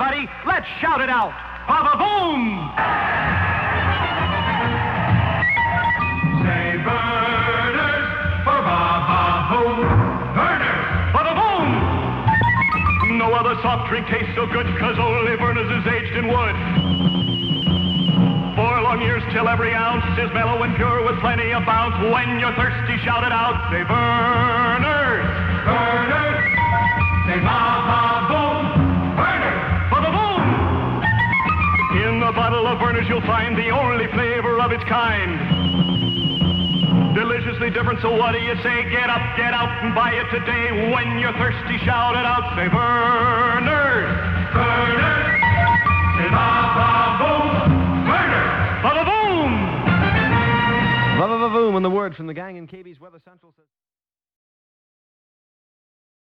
everybody. Let's shout it out. Ba-ba-boom! Say Berners for ba-ba-boom. Berners! Ba-ba-boom! No other soft drink tastes so good, 'cause only Berners is aged in wood. 4 long years till every ounce is mellow and pure with plenty of bounce. When you're thirsty, shout it out. Say Berners! Berners! Say ba-ba-boom. Berners! Ba-ba-boom! In the bottle of Berners you'll find the only flavor of its kind. Deliciously different, so what do you say? Get up, get out, and buy it today. When you're thirsty, shout it out. Say Berners! Berners! Say ba-ba-boom. Berners! Ba-ba-boom! Ba-ba-ba-boom, and the word from the gang in KB's Weather Central says...